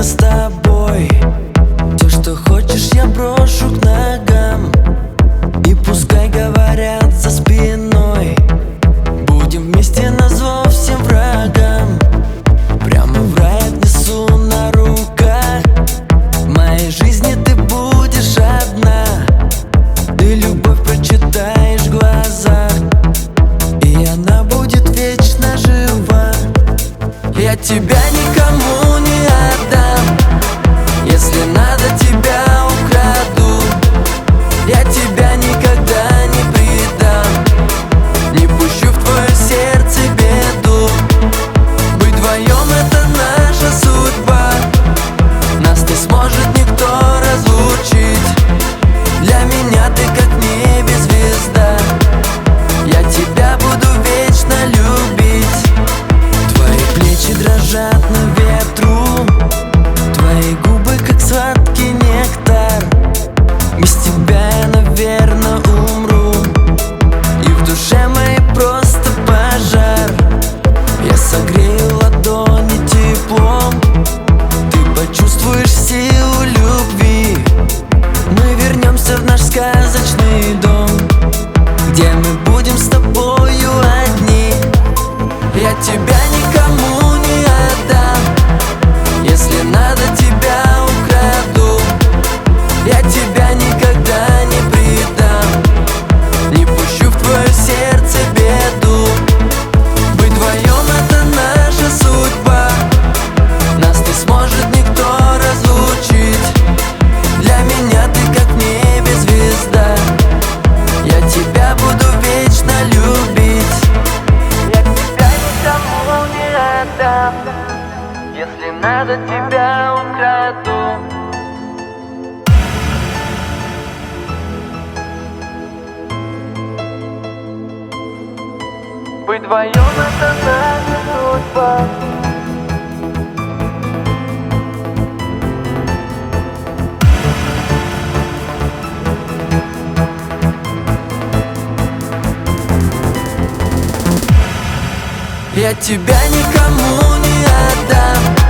только с тобой. Все, что хочешь, я брошу к ногам. И пускай говорят за спиной, будем вместе назло всем врагам. Прямо в рай отнесу на руках. В моей жизни ты будешь одна. Ты любовь прочитаешь в глазах, и она будет вечно жива. Я тебя никому не отдам. Если надо, тебя украду. Я тебя никогда не предам. Не пущу в твое сердце беду. Быть вдвоем — это наша судьба. Нас не сможет никто разлучить. Для меня ты как в небе звезда. Я тебя буду вечно любить. Твои плечи дрожат на ветру. Твои губы как сладкий нектар. Без тебя я, наверно, умру. И в душе моей просто пожар. Я согрею ладони теплом. Ты почувствуешь силу любви. Мы вернемся в наш сказочный дом, где мы будем с тобою одни. Я тебя никому не отдам. Если надо, тебя украду. Я тебя никогда не предам. Не пущу в твое сердце беду. Быть вдвоем — это наша судьба. Нас не сможет никто разлучить. Для меня ты как в небе звезда. Я тебя буду вечно любить. Я тебя никому не отдам. Если надо, тебя украду. Быть вдвоем — это наша судьба. Я тебя никому не отдам.